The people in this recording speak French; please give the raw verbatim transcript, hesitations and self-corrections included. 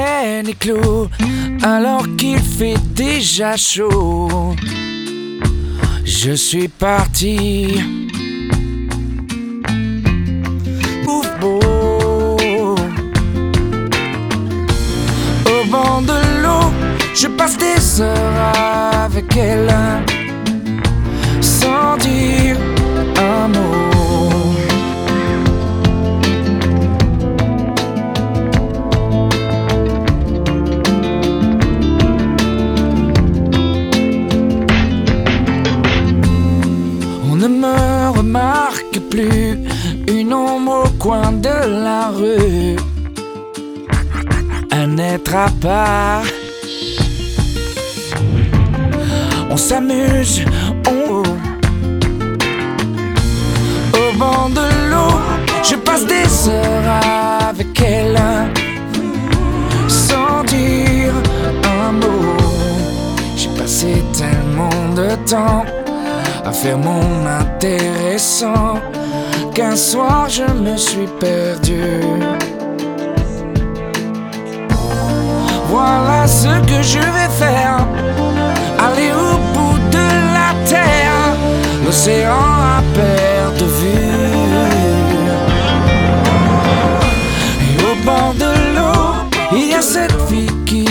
week-end est clos, alors qu'il fait déjà chaud. Je suis parti. Ouf, beau. Au bord de l'eau, je passe des heures avec elle, sans dire un mot. On ne me remarque plus, une ombre au coin de la rue, un être à part. On s'amuse, on... Au bord de l'eau, je passe des heures avec elle, sans dire un mot. J'ai passé tellement de temps à faire mon intéressant qu'un soir je me suis perdu. Voilà ce que je vais faire, aller au bout de la terre, l'océan à perte de vue. Et au bord de l'eau, il y a cette fille qui